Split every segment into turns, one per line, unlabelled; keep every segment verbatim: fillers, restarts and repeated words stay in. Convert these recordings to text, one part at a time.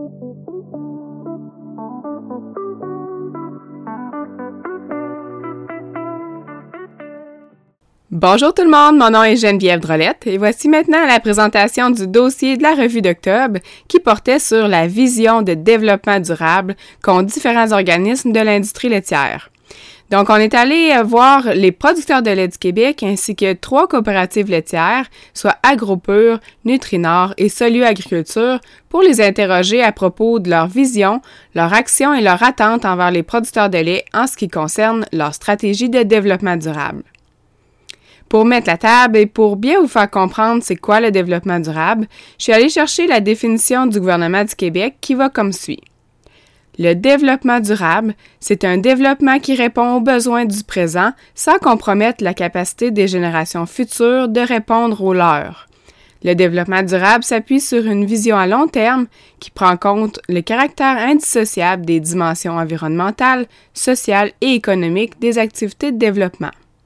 Bonjour tout le monde, mon nom est Geneviève Drolette et voici maintenant la présentation du dossier de la revue d'octobre qui portait sur la vision de développement durable qu'ont différents organismes de l'industrie laitière. Donc, on est allé voir les producteurs de lait du Québec ainsi que trois coopératives laitières, soit AgroPur, Nutrinor et Solio Agriculture, pour les interroger à propos de leur vision, leur action et leur attente envers les producteurs de lait en ce qui concerne leur stratégie de développement durable. Pour mettre la table et pour bien vous faire comprendre c'est quoi le développement durable, je suis allée chercher la définition du gouvernement du Québec qui va comme suit. Le développement durable, c'est un développement qui répond aux besoins du présent sans compromettre la capacité des générations futures de répondre aux leurs. Le développement durable s'appuie sur une vision à long terme qui prend en compte le caractère indissociable des dimensions environnementales, sociales et économiques des activités de développement.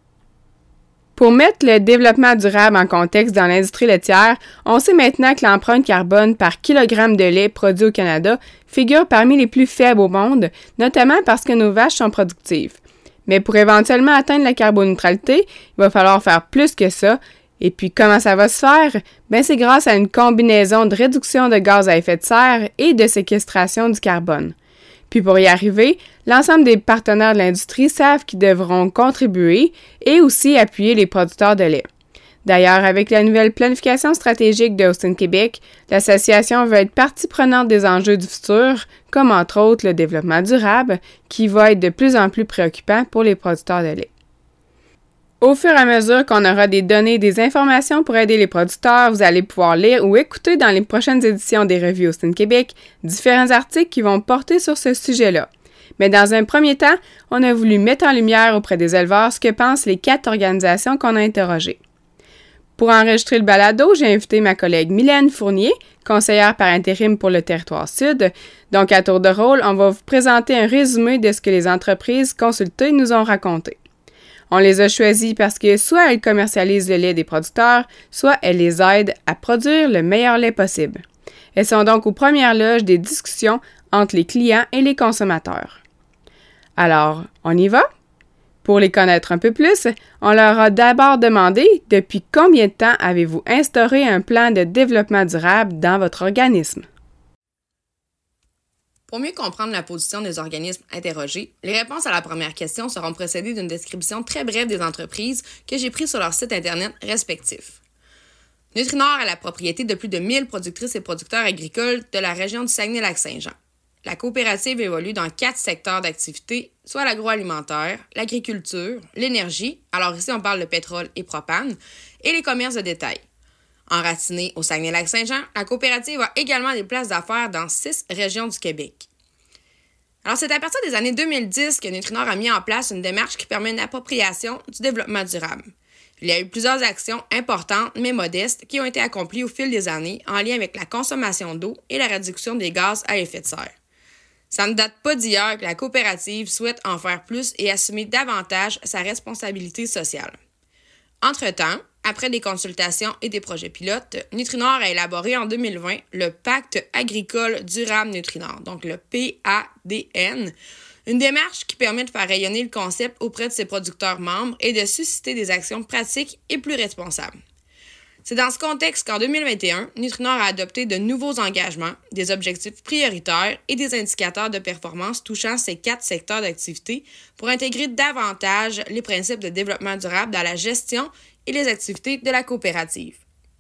Pour mettre le développement durable en contexte dans l'industrie laitière, on sait maintenant que l'empreinte carbone par kilogramme de lait produit au Canada figure parmi les plus faibles au monde, notamment parce que nos vaches sont productives. Mais pour éventuellement atteindre la carboneutralité, il va falloir faire plus que ça. Et puis comment ça va se faire? Ben c'est grâce à une combinaison de réduction de gaz à effet de serre et de séquestration du carbone. Puis pour y arriver, l'ensemble des partenaires de l'industrie savent qu'ils devront contribuer et aussi appuyer les producteurs de lait. D'ailleurs, avec la nouvelle planification stratégique de Austin Québec, l'association veut être partie prenante des enjeux du futur, comme entre autres le développement durable, qui va être de plus en plus préoccupant pour les producteurs de lait. Au fur et à mesure qu'on aura des données et des informations pour aider les producteurs, vous allez pouvoir lire ou écouter dans les prochaines éditions des revues Austin Québec différents articles qui vont porter sur ce sujet-là. Mais dans un premier temps, on a voulu mettre en lumière auprès des éleveurs ce que pensent les quatre organisations qu'on a interrogées. Pour enregistrer le balado, j'ai invité ma collègue Mylène Fournier, conseillère par intérim pour le Territoire Sud. Donc, à tour de rôle, on va vous présenter un résumé de ce que les entreprises consultées nous ont raconté. On les a choisis parce que soit elles commercialisent le lait des producteurs, soit elles les aident à produire le meilleur lait possible. Elles sont donc aux premières loges des discussions entre les clients et les consommateurs. Alors, on y va? Pour les connaître un peu plus, on leur a d'abord demandé depuis combien de temps avez-vous instauré un plan de développement durable dans votre organisme?
Pour mieux comprendre la position des organismes interrogés, les réponses à la première question seront précédées d'une description très brève des entreprises que j'ai prises sur leur site Internet respectifs. Nutrinor a la propriété de plus de mille productrices et producteurs agricoles de la région du Saguenay-Lac-Saint-Jean. La coopérative évolue dans quatre secteurs d'activité, soit l'agroalimentaire, l'agriculture, l'énergie, alors ici on parle de pétrole et propane, et les commerces de détail. Enracinée au Saguenay-Lac-Saint-Jean, la coopérative a également des places d'affaires dans six régions du Québec. Alors, c'est à partir des années deux mille dix que Nutrinor a mis en place une démarche qui permet une appropriation du développement durable. Il y a eu plusieurs actions importantes mais modestes qui ont été accomplies au fil des années en lien avec la consommation d'eau et la réduction des gaz à effet de serre. Ça ne date pas d'hier que la coopérative souhaite en faire plus et assumer davantage sa responsabilité sociale. Entre-temps, après des consultations et des projets pilotes, Nutrinor a élaboré en deux mille vingt le Pacte agricole durable Nutrinor, donc le P A D N, une démarche qui permet de faire rayonner le concept auprès de ses producteurs membres et de susciter des actions pratiques et plus responsables. C'est dans ce contexte qu'en deux mille vingt et un, Nutrinor a adopté de nouveaux engagements, des objectifs prioritaires et des indicateurs de performance touchant ces quatre secteurs d'activité pour intégrer davantage les principes de développement durable dans la gestion et les activités de la coopérative.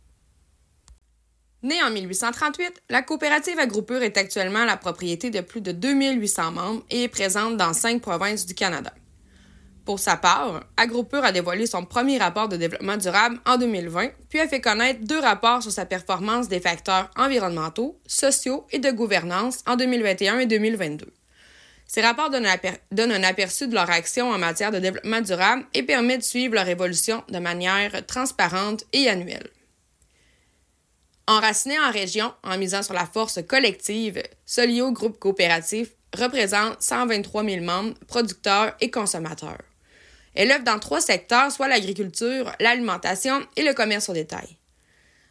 Née en mille huit cent trente-huit, la coopérative AgroPur est actuellement la propriété de plus de deux mille huit cents membres et est présente dans cinq provinces du Canada. Pour sa part, AgroPur a dévoilé son premier rapport de développement durable en deux mille vingt, puis a fait connaître deux rapports sur sa performance des facteurs environnementaux, sociaux et de gouvernance en deux mille vingt et un et deux mille vingt-deux. Ces rapports donnent, aper- donnent un aperçu de leur action en matière de développement durable et permettent de suivre leur évolution de manière transparente et annuelle. Enraciné en région en misant sur la force collective, Solio Groupe Coopératif représente cent vingt-trois mille membres, producteurs et consommateurs. Elle œuvre dans trois secteurs, soit l'agriculture, l'alimentation et le commerce au détail.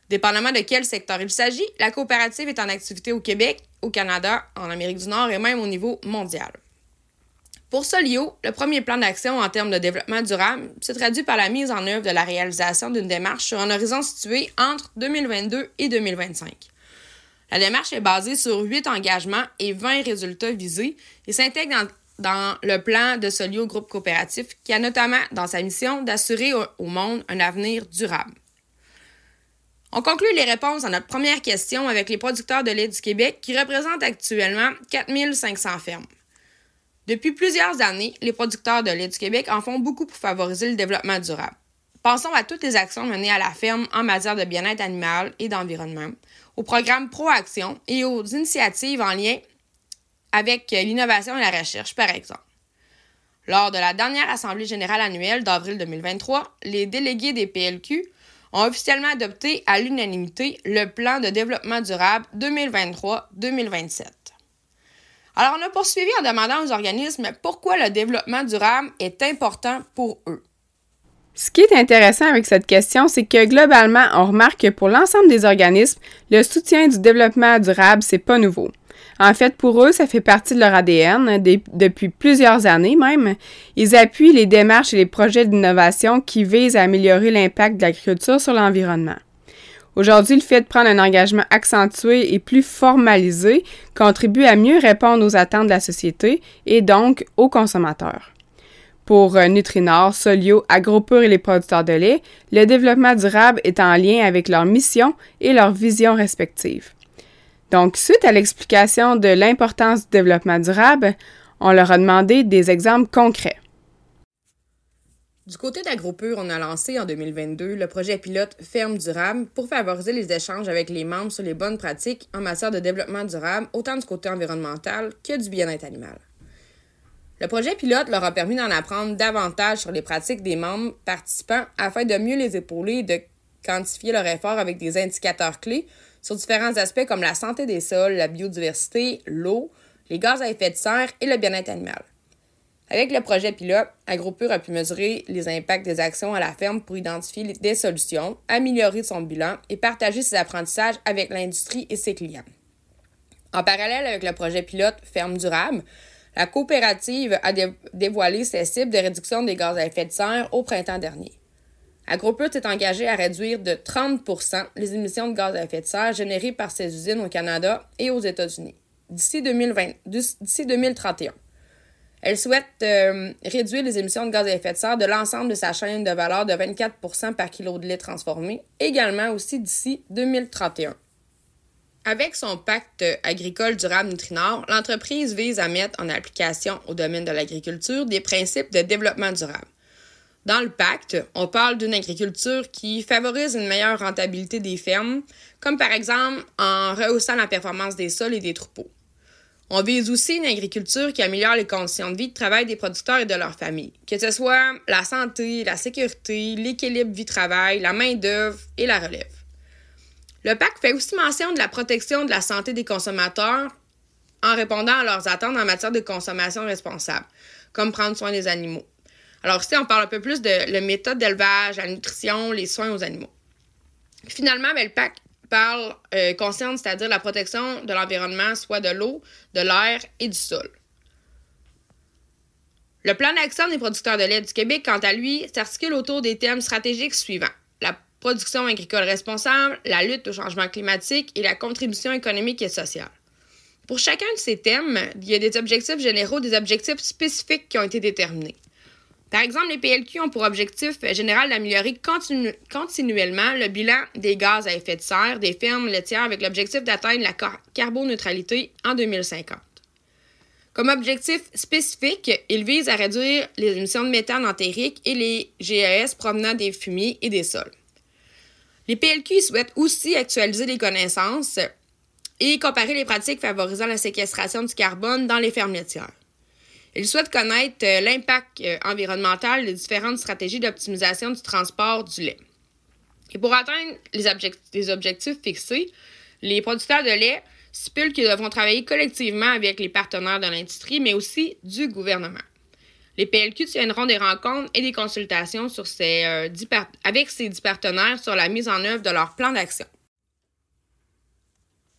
Dépendamment de quel secteur il s'agit, la coopérative est en activité au Québec, au Canada, en Amérique du Nord et même au niveau mondial. Pour Solio, le premier plan d'action en termes de développement durable se traduit par la mise en œuvre de la réalisation d'une démarche sur un horizon situé entre deux mille vingt-deux et deux mille vingt-cinq. La démarche est basée sur huit engagements et vingt résultats visés et s'intègre dans, dans le plan de Solio Groupe Coopératif qui a notamment dans sa mission d'assurer au, au monde un avenir durable. On conclut les réponses à notre première question avec les producteurs de lait du Québec qui représentent actuellement quatre mille cinq cents fermes. Depuis plusieurs années, les producteurs de lait du Québec en font beaucoup pour favoriser le développement durable. Pensons à toutes les actions menées à la ferme en matière de bien-être animal et d'environnement, aux programmes Proaction et aux initiatives en lien avec l'innovation et la recherche, par exemple. Lors de la dernière Assemblée générale annuelle d'avril deux mille vingt-trois, les délégués des P L Q ont officiellement adopté à l'unanimité le plan de développement durable deux mille vingt-trois deux mille vingt-sept. Alors, on a poursuivi en demandant aux organismes pourquoi le développement durable est important pour eux.
Ce qui est intéressant avec cette question, c'est que globalement, on remarque que pour l'ensemble des organismes, le soutien du développement durable, c'est pas nouveau. En fait, pour eux, ça fait partie de leur A D N des, depuis plusieurs années même. Ils appuient les démarches et les projets d'innovation qui visent à améliorer l'impact de l'agriculture sur l'environnement. Aujourd'hui, le fait de prendre un engagement accentué et plus formalisé contribue à mieux répondre aux attentes de la société et donc aux consommateurs. Pour Nutrinor, Solio, AgroPur et les producteurs de lait, le développement durable est en lien avec leur mission et leur vision respectives. Donc, suite à l'explication de l'importance du développement durable, on leur a demandé des exemples concrets.
Du côté d'AgroPur, on a lancé en deux mille vingt-deux le projet pilote Ferme durable pour favoriser les échanges avec les membres sur les bonnes pratiques en matière de développement durable, autant du côté environnemental que du bien-être animal. Le projet pilote leur a permis d'en apprendre davantage sur les pratiques des membres participants afin de mieux les épauler et de quantifier leur effort avec des indicateurs clés sur différents aspects comme la santé des sols, la biodiversité, l'eau, les gaz à effet de serre et le bien-être animal. Avec le projet pilote, AgroPur a pu mesurer les impacts des actions à la ferme pour identifier des solutions, améliorer son bilan et partager ses apprentissages avec l'industrie et ses clients. En parallèle avec le projet pilote Ferme durable, la coopérative a dé- dévoilé ses cibles de réduction des gaz à effet de serre au printemps dernier. AgroPur s'est engagé à réduire de trente pour cent les émissions de gaz à effet de serre générées par ses usines au Canada et aux États-Unis d'ici deux mille vingt, d'ici deux mille trente et un. Elle souhaite euh, réduire les émissions de gaz à effet de serre de l'ensemble de sa chaîne de valeur de vingt-quatre pour cent par kilo de lait transformé, également aussi d'ici deux mille trente et un. Avec son pacte agricole durable Nutrinor, l'entreprise vise à mettre en application au domaine de l'agriculture des principes de développement durable. Dans le pacte, on parle d'une agriculture qui favorise une meilleure rentabilité des fermes, comme par exemple en rehaussant la performance des sols et des troupeaux. On vise aussi une agriculture qui améliore les conditions de vie de travail des producteurs et de leurs familles, que ce soit la santé, la sécurité, l'équilibre vie-travail, la main-d'œuvre et la relève. Le pacte fait aussi mention de la protection de la santé des consommateurs en répondant à leurs attentes en matière de consommation responsable, comme prendre soin des animaux. Alors ici, on parle un peu plus de la méthode d'élevage, la nutrition, les soins aux animaux. Finalement, bien, le pacte parle, euh, concerne, c'est-à-dire la protection de l'environnement, soit de l'eau, de l'air et du sol. Le plan d'action des producteurs de lait du Québec, quant à lui, s'articule autour des thèmes stratégiques suivants: la production agricole responsable, la lutte au changement climatique et la contribution économique et sociale. Pour chacun de ces thèmes, il y a des objectifs généraux, des objectifs spécifiques qui ont été déterminés. Par exemple, les P L Q ont pour objectif général d'améliorer continu- continuellement le bilan des gaz à effet de serre des fermes laitières avec l'objectif d'atteindre la car- carboneutralité en deux mille cinquante. Comme objectif spécifique, ils visent à réduire les émissions de méthane entérique et les G E S provenant des fumiers et des sols. Les P L Q souhaitent aussi actualiser les connaissances et comparer les pratiques favorisant la séquestration du carbone dans les fermes laitières. Ils souhaitent connaître euh, l'impact euh, environnemental des différentes stratégies d'optimisation du transport du lait. Et pour atteindre les, object- les objectifs fixés, les producteurs de lait stipulent qu'ils devront travailler collectivement avec les partenaires de l'industrie, mais aussi du gouvernement. Les P L Q tiendront des rencontres et des consultations sur ces, euh, dix par- avec ces dix partenaires sur la mise en œuvre de leur plan d'action.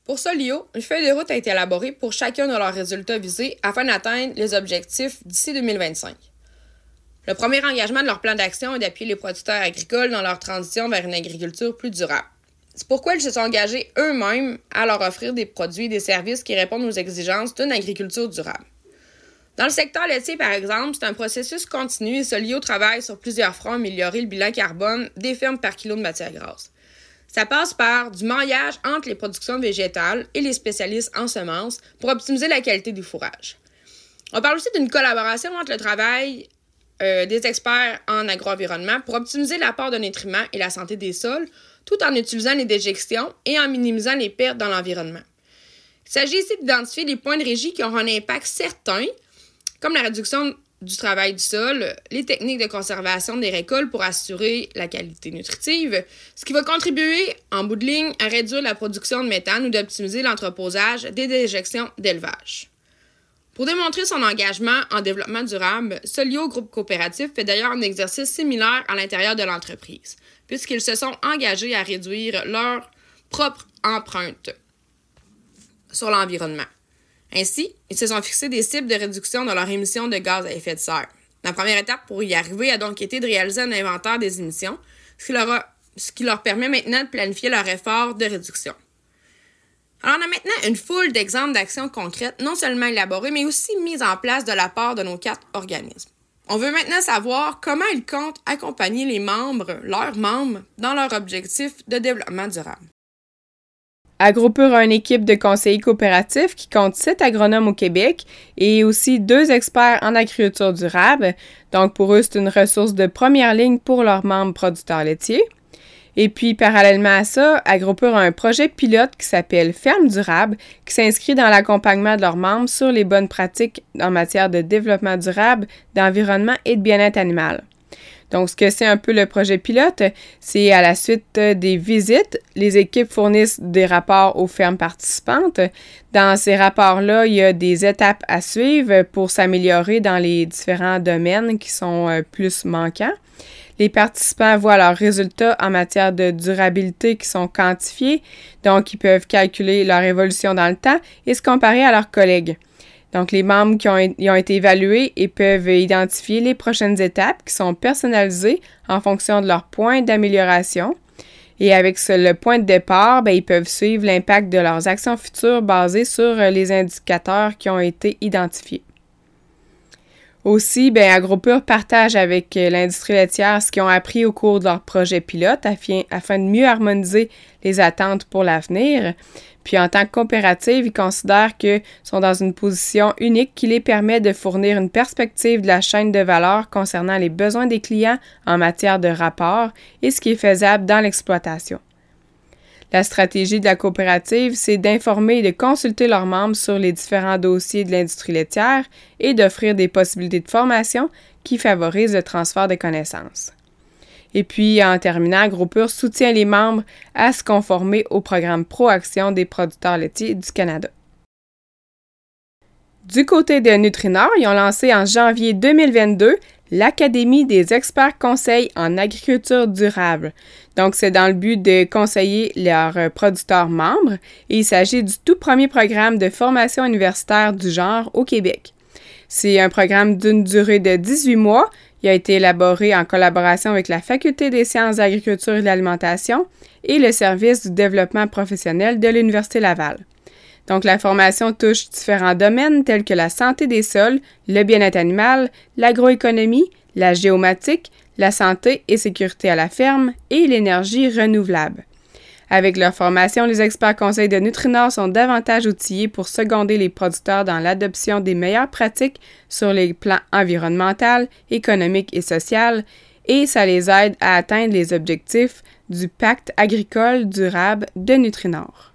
Pour Solio, une feuille de route a été élaborée pour chacun de leurs résultats visés afin d'atteindre les objectifs d'ici deux mille vingt-cinq. Le premier engagement de leur plan d'action est d'appuyer les producteurs agricoles dans leur transition vers une agriculture plus durable. C'est pourquoi ils se sont engagés eux-mêmes à leur offrir des produits et des services qui répondent aux exigences d'une agriculture durable. Dans le secteur laitier, par exemple, c'est un processus continu et Solio travaille sur plusieurs fronts à améliorer le bilan carbone des fermes par kilo de matière grasse. Ça passe par du maillage entre les productions végétales et les spécialistes en semences pour optimiser la qualité du fourrage. On parle aussi d'une collaboration entre le travail euh, des experts en agroenvironnement pour optimiser l'apport de nutriments et la santé des sols, tout en utilisant les déjections et en minimisant les pertes dans l'environnement. Il s'agit ici d'identifier les points de régie qui auront un impact certain, comme la réduction du travail du sol, les techniques de conservation des récoltes pour assurer la qualité nutritive, ce qui va contribuer, en bout de ligne, à réduire la production de méthane ou d'optimiser l'entreposage des déjections d'élevage. Pour démontrer son engagement en développement durable, Solio Groupe Coopératif fait d'ailleurs un exercice similaire à l'intérieur de l'entreprise, puisqu'ils se sont engagés à réduire leur propre empreinte sur l'environnement. Ainsi, ils se sont fixés des cibles de réduction de leurs émissions de gaz à effet de serre. La première étape pour y arriver a donc été de réaliser un inventaire des émissions, ce qui leur, a, ce qui leur permet maintenant de planifier leur effort de réduction. Alors, on a maintenant une foule d'exemples d'actions concrètes, non seulement élaborées, mais aussi mises en place de la part de nos quatre organismes. On veut maintenant savoir comment ils comptent accompagner les membres, leurs membres, dans leur objectif de développement durable.
Agropur a une équipe de conseillers coopératifs qui compte sept agronomes au Québec et aussi deux experts en agriculture durable. Donc, pour eux, c'est une ressource de première ligne pour leurs membres producteurs laitiers. Et puis, parallèlement à ça, Agropur a un projet pilote qui s'appelle Ferme durable, qui s'inscrit dans l'accompagnement de leurs membres sur les bonnes pratiques en matière de développement durable, d'environnement et de bien-être animal. Donc, ce que c'est un peu le projet pilote, c'est à la suite des visites, les équipes fournissent des rapports aux fermes participantes. Dans ces rapports-là, il y a des étapes à suivre pour s'améliorer dans les différents domaines qui sont plus manquants. Les participants voient leurs résultats en matière de durabilité qui sont quantifiés, donc ils peuvent calculer leur évolution dans le temps et se comparer à leurs collègues. Donc, les membres qui ont, ils ont été évalués et peuvent identifier les prochaines étapes qui sont personnalisées en fonction de leurs points d'amélioration. Et avec ce, le point de départ, bien, ils peuvent suivre l'impact de leurs actions futures basées sur les indicateurs qui ont été identifiés. Aussi, bien, Agropur partage avec l'industrie laitière ce qu'ils ont appris au cours de leur projet pilote afin, afin de mieux harmoniser les attentes pour l'avenir. Puis en tant que coopérative, ils considèrent qu'ils sont dans une position unique qui les permet de fournir une perspective de la chaîne de valeur concernant les besoins des clients en matière de rapport et ce qui est faisable dans l'exploitation. La stratégie de la coopérative, c'est d'informer et de consulter leurs membres sur les différents dossiers de l'industrie laitière et d'offrir des possibilités de formation qui favorisent le transfert de connaissances. Et puis, en terminant, Agropur soutient les membres à se conformer au programme Proaction des producteurs laitiers du Canada. Du côté de Nutrinor, ils ont lancé en janvier deux mille vingt-deux l'Académie des experts conseils en agriculture durable. Donc, c'est dans le but de conseiller leurs producteurs membres et il s'agit du tout premier programme de formation universitaire du genre au Québec. C'est un programme d'une durée de dix-huit mois. Il a été élaboré en collaboration avec la Faculté des sciences de l'agriculture et de l'alimentation et le service du développement professionnel de l'Université Laval. Donc, la formation touche différents domaines tels que la santé des sols, le bien-être animal, l'agroéconomie, la géomatique, la santé et sécurité à la ferme et l'énergie renouvelable. Avec leur formation, les experts conseils de Nutrinor sont davantage outillés pour seconder les producteurs dans l'adoption des meilleures pratiques sur les plans environnemental, économique et social, et ça les aide à atteindre les objectifs du Pacte agricole durable de Nutrinor.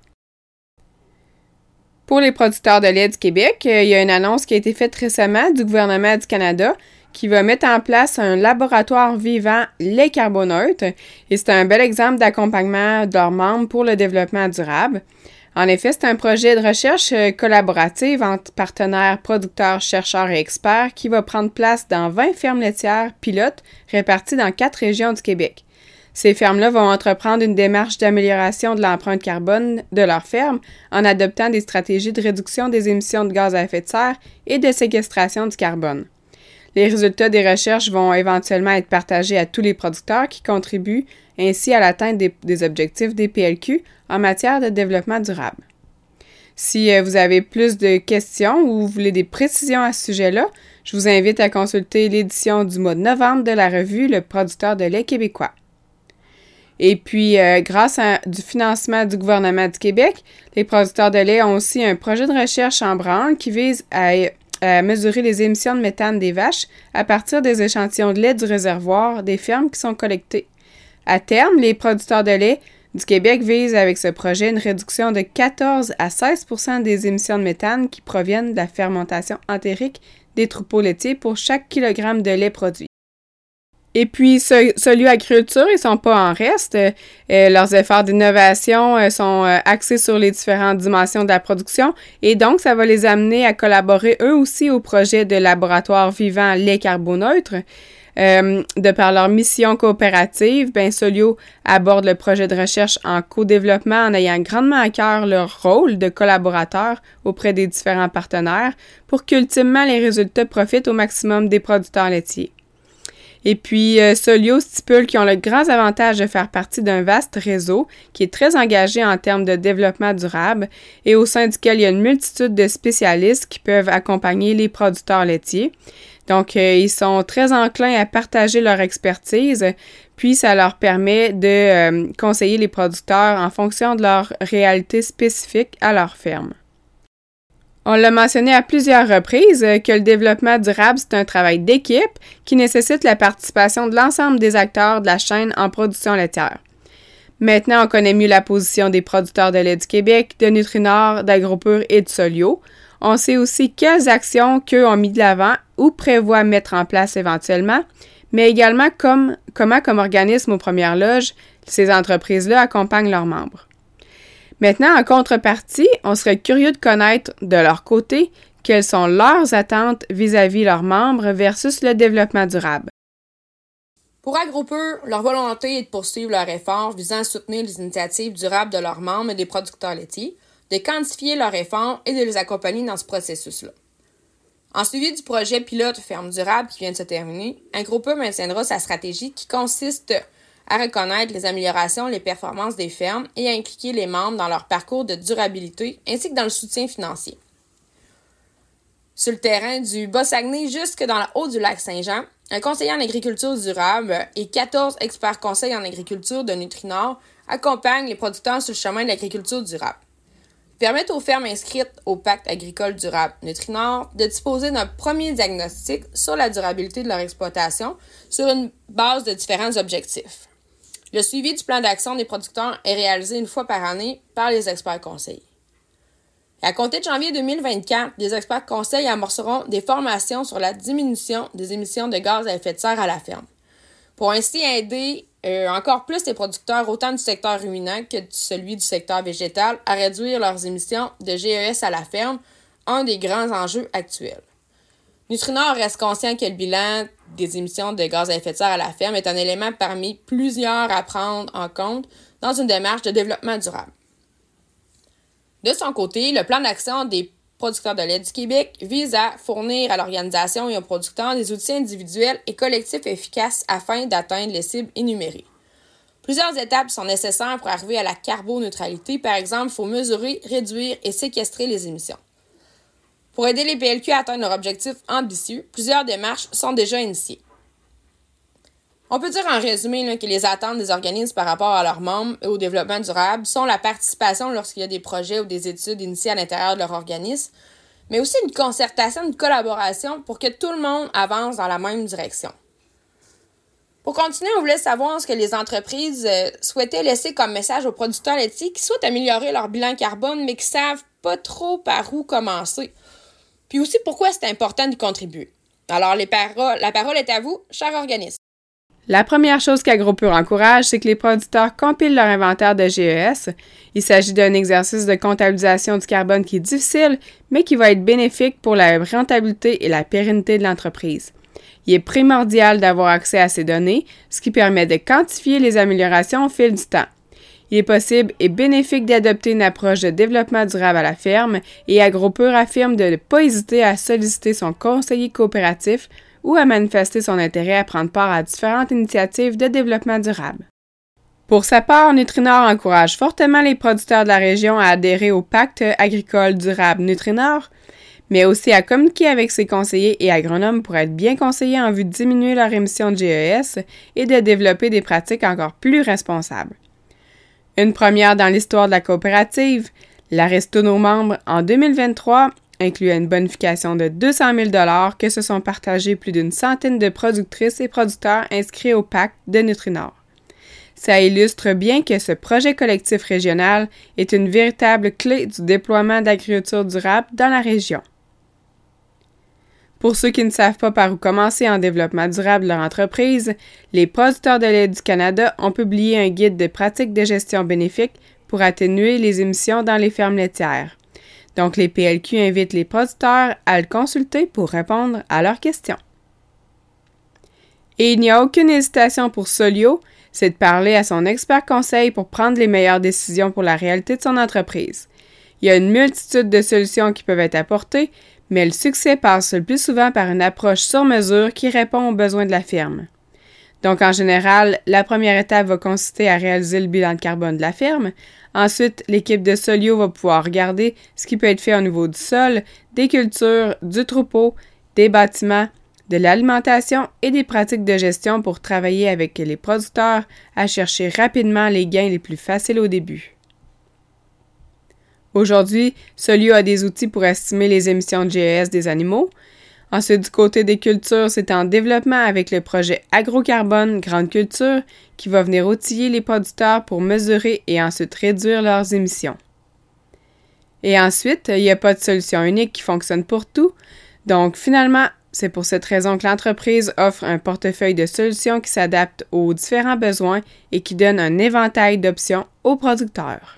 Pour les producteurs de lait du Québec, il y a une annonce qui a été faite récemment du gouvernement du Canada qui va mettre en place un laboratoire vivant lait carboneutre et c'est un bel exemple d'accompagnement de leurs membres pour le développement durable. En effet, c'est un projet de recherche collaborative entre partenaires, producteurs, chercheurs et experts qui va prendre place dans vingt fermes laitières pilotes réparties dans quatre régions du Québec. Ces fermes-là vont entreprendre une démarche d'amélioration de l'empreinte carbone de leur ferme en adoptant des stratégies de réduction des émissions de gaz à effet de serre et de séquestration du carbone. Les résultats des recherches vont éventuellement être partagés à tous les producteurs qui contribuent ainsi à l'atteinte des, des objectifs des P L Q en matière de développement durable. Si vous avez plus de questions ou vous voulez des précisions à ce sujet-là, je vous invite à consulter l'édition du mois de novembre de la revue Le producteur de lait québécois. Et puis, euh, grâce à du financement du gouvernement du Québec, les producteurs de lait ont aussi un projet de recherche en branle qui vise à, à mesurer les émissions de méthane des vaches à partir des échantillons de lait du réservoir des fermes qui sont collectés. À terme, les producteurs de lait du Québec visent avec ce projet une réduction de quatorze à seize pour cent des émissions de méthane qui proviennent de la fermentation entérique des troupeaux laitiers pour chaque kilogramme de lait produit. Et puis, Solio Agriculture, ils sont pas en reste. Euh, leurs efforts d'innovation euh, sont euh, axés sur les différentes dimensions de la production et donc, ça va les amener à collaborer eux aussi au projet de laboratoire vivant lait carboneutre. Euh, de par leur mission coopérative, ben Solio aborde le projet de recherche en co-développement en ayant grandement à cœur leur rôle de collaborateur auprès des différents partenaires pour qu'ultimement les résultats profitent au maximum des producteurs laitiers. Et puis, euh, Solio stipule qu'ils ont le grand avantage de faire partie d'un vaste réseau qui est très engagé en termes de développement durable et au sein duquel il y a une multitude de spécialistes qui peuvent accompagner les producteurs laitiers. Donc, euh, ils sont très enclins à partager leur expertise, puis ça leur permet de euh, conseiller les producteurs en fonction de leur réalité spécifique à leur ferme. On l'a mentionné à plusieurs reprises que le développement durable, c'est un travail d'équipe qui nécessite la participation de l'ensemble des acteurs de la chaîne en production laitière. Maintenant, on connaît mieux la position des producteurs de lait du Québec, de Nutrinor, d'AgroPure et de Solio. On sait aussi quelles actions qu'eux ont mis de l'avant ou prévoient mettre en place éventuellement, mais également comme, comment, comme organisme aux premières loges, ces entreprises-là accompagnent leurs membres. Maintenant, en contrepartie, on serait curieux de connaître de leur côté quelles sont leurs attentes vis-à-vis leurs membres versus le développement durable.
Pour AgroPure, leur volonté est de poursuivre leurs efforts visant à soutenir les initiatives durables de leurs membres et des producteurs laitiers, de quantifier leurs efforts et de les accompagner dans ce processus-là. En suivi du projet pilote Ferme durable qui vient de se terminer, AgroPure maintiendra sa stratégie qui consiste à reconnaître les améliorations et les performances des fermes et à impliquer les membres dans leur parcours de durabilité ainsi que dans le soutien financier. Sur le terrain du Bas-Saguenay jusque dans la Haut-du-Lac-Saint-Jean, un conseiller en agriculture durable et quatorze experts conseils en agriculture de Nutrinor accompagnent les producteurs sur le chemin de l'agriculture durable. Ils permettent aux fermes inscrites au Pacte agricole durable Nutrinor de disposer d'un premier diagnostic sur la durabilité de leur exploitation sur une base de différents objectifs. Le suivi du plan d'action des producteurs est réalisé une fois par année par les experts conseils. À compter de janvier deux mille vingt-quatre, les experts conseils amorceront des formations sur la diminution des émissions de gaz à effet de serre à la ferme, pour ainsi aider euh, encore plus les producteurs autant du secteur ruminant que de celui du secteur végétal à réduire leurs émissions de G E S à la ferme, un des grands enjeux actuels. Nutrinor reste conscient que le bilan des émissions de gaz à effet de serre à la ferme est un élément parmi plusieurs à prendre en compte dans une démarche de développement durable. De son côté, le plan d'action des producteurs de lait du Québec vise à fournir à l'organisation et aux producteurs des outils individuels et collectifs efficaces afin d'atteindre les cibles énumérées. Plusieurs étapes sont nécessaires pour arriver à la carboneutralité. Par exemple, il faut mesurer, réduire et séquestrer les émissions. Pour aider les P L Q à atteindre leur objectif ambitieux, plusieurs démarches sont déjà initiées. On peut dire en résumé là, que les attentes des organismes par rapport à leurs membres et au développement durable sont la participation lorsqu'il y a des projets ou des études initiées à l'intérieur de leur organisme, mais aussi une concertation, une collaboration pour que tout le monde avance dans la même direction. Pour continuer, on voulait savoir ce que les entreprises euh, souhaitaient laisser comme message aux producteurs laitiers qui souhaitent améliorer leur bilan carbone, mais qui ne savent pas trop par où commencer. Puis aussi, pourquoi c'est important d'y contribuer. Alors, les paroles, la parole est à vous, chers organismes.
La première chose qu'AgroPure encourage, c'est que les producteurs compilent leur inventaire de G E S. Il s'agit d'un exercice de comptabilisation du carbone qui est difficile, mais qui va être bénéfique pour la rentabilité et la pérennité de l'entreprise. Il est primordial d'avoir accès à ces données, ce qui permet de quantifier les améliorations au fil du temps. Il est possible et bénéfique d'adopter une approche de développement durable à la ferme et AgroPur affirme de ne pas hésiter à solliciter son conseiller coopératif ou à manifester son intérêt à prendre part à différentes initiatives de développement durable. Pour sa part, Nutrinor encourage fortement les producteurs de la région à adhérer au Pacte agricole durable Nutrinor, mais aussi à communiquer avec ses conseillers et agronomes pour être bien conseillés en vue de diminuer leur émission de G E S et de développer des pratiques encore plus responsables. Une première dans l'histoire de la coopérative, la Resto Nos membres en deux mille vingt-trois incluait une bonification de deux cent mille dollars que se sont partagés plus d'une centaine de productrices et producteurs inscrits au pacte de Nutrinor. Ça illustre bien que ce projet collectif régional est une véritable clé du déploiement d'agriculture durable dans la région. Pour ceux qui ne savent pas par où commencer en développement durable de leur entreprise, les producteurs de lait du Canada ont publié un guide de pratiques de gestion bénéfique pour atténuer les émissions dans les fermes laitières. Donc, les P L Q invitent les producteurs à le consulter pour répondre à leurs questions. Et il n'y a aucune hésitation pour Solio, c'est de parler à son expert conseil pour prendre les meilleures décisions pour la réalité de son entreprise. Il y a une multitude de solutions qui peuvent être apportées, mais le succès passe le plus souvent par une approche sur mesure qui répond aux besoins de la ferme. Donc, en général, la première étape va consister à réaliser le bilan de carbone de la ferme. Ensuite, l'équipe de Solio va pouvoir regarder ce qui peut être fait au niveau du sol, des cultures, du troupeau, des bâtiments, de l'alimentation et des pratiques de gestion pour travailler avec les producteurs à chercher rapidement les gains les plus faciles au début. Aujourd'hui, Solio a des outils pour estimer les émissions de G E S des animaux. Ensuite, du côté des cultures, c'est en développement avec le projet Agrocarbone Grande Culture qui va venir outiller les producteurs pour mesurer et ensuite réduire leurs émissions. Et ensuite, il n'y a pas de solution unique qui fonctionne pour tout. Donc, finalement, c'est pour cette raison que l'entreprise offre un portefeuille de solutions qui s'adapte aux différents besoins et qui donne un éventail d'options aux producteurs.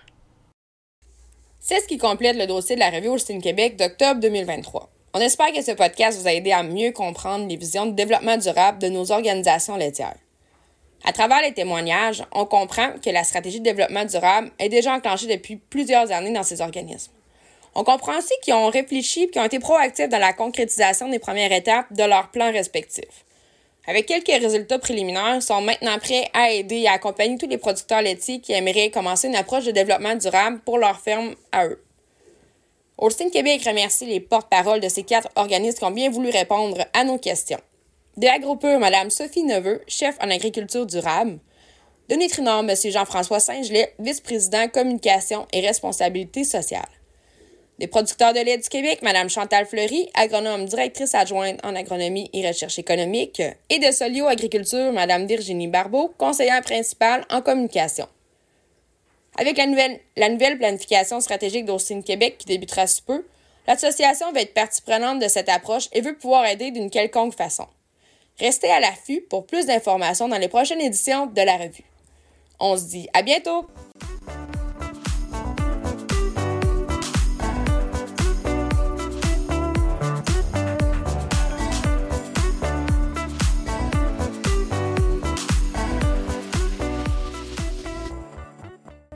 C'est ce qui complète le dossier de la revue Holstein Québec d'octobre deux mille vingt-trois. On espère que ce podcast vous a aidé à mieux comprendre les visions de développement durable de nos organisations laitières. À travers les témoignages, on comprend que la stratégie de développement durable est déjà enclenchée depuis plusieurs années dans ces organismes. On comprend aussi qu'ils ont réfléchi et qu'ils ont été proactifs dans la concrétisation des premières étapes de leurs plans respectifs. Avec quelques résultats préliminaires, ils sont maintenant prêts à aider et à accompagner tous les producteurs laitiers qui aimeraient commencer une approche de développement durable pour leur ferme à eux. Holstein Québec remercie les porte-paroles de ces quatre organismes qui ont bien voulu répondre à nos questions. De AgroPur, Mme Sophie Neveu, chef en agriculture durable. De Nutrinor, M. Jean-François Saint-Gelais, vice-président communication et responsabilité sociale. Des producteurs de lait du Québec, Mme Chantal Fleury, agronome directrice adjointe en agronomie et recherche économique, et de Solio Agriculture, Mme Virginie Barbeau, conseillère principale en communication. Avec la nouvelle, la nouvelle planification stratégique d'Holstein Québec qui débutera sous peu, l'association va être partie prenante de cette approche et veut pouvoir aider d'une quelconque façon. Restez à l'affût pour plus d'informations dans les prochaines éditions de la revue. On se dit à bientôt!